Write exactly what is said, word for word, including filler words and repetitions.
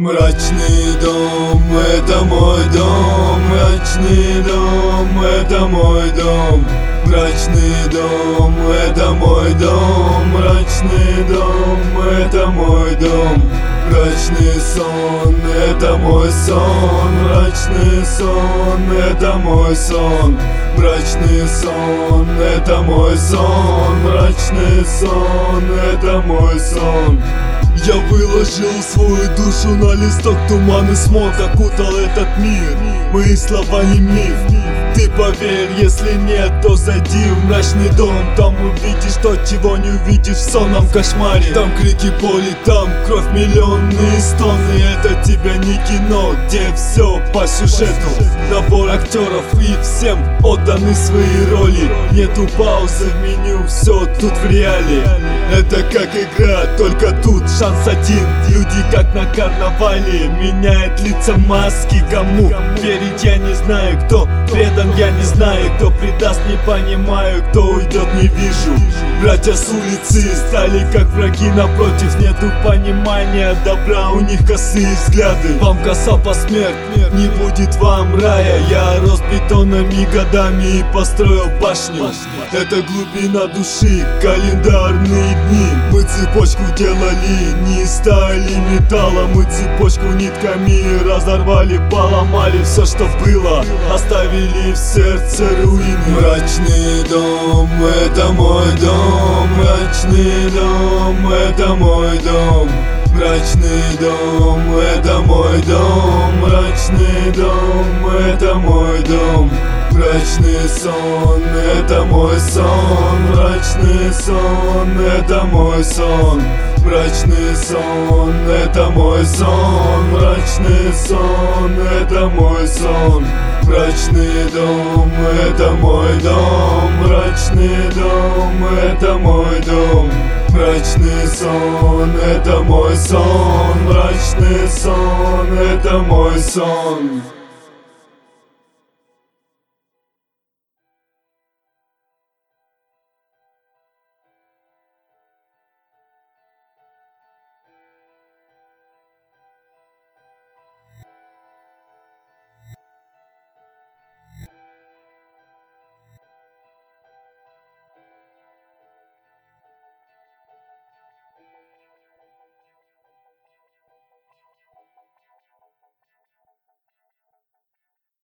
Мрачный дом, это мой дом, мрачный дом, это мой дом, мрачный дом, это мой дом, мрачный дом, это мой дом, мрачный сон, это мой сон, мрачный сон, это мой сон, мрачный сон, это мой сон, мрачный сон, это мой сон. Я выложил свою душу на листок, туман и смог окутал этот мир. Мои слова не миф. Ты поверь, если нет, то зайди в мрачный дом. Там увидишь то, чего не увидишь в сонном кошмаре. Там крики боли, там кровь, миллионные стоны. Это тебя не кино, где все по сюжету. Набор актеров и всем отданы свои роли. Нету паузы в меню, все тут в реале. Это как игра, только тут шанс один. Люди как на карнавале меняют лица, маски. Кому верить я не знаю, кто предан я не знаю, кто предаст не понимаю, кто уйдет не вижу. Братья с улицы стали как враги напротив. Нету понимания добра, у них косые взгляды. Вам коса по смерть, не будет вам рая. Я рос бетонными годами и построил башню. Это глубина души, календарные дни. Мы цепочку делали, не стали металла. Мы цепочку нитками разорвали, поломали все, что было, оставили в сердце руины. Мрачный дом, это мой дом, мрачный дом, это мой дом, мрачный дом, это мой дом, мрачный дом, это мой дом, мрачный сон, это мой сон, мрачный сон, это мой сон, мрачный сон, это мой сон, мрачный сон, это мой сон, мрачный дом, это мой дом, мрачный дом, это мой дом, мрачный сон, это мой сон, мрачный сон, это мой сон.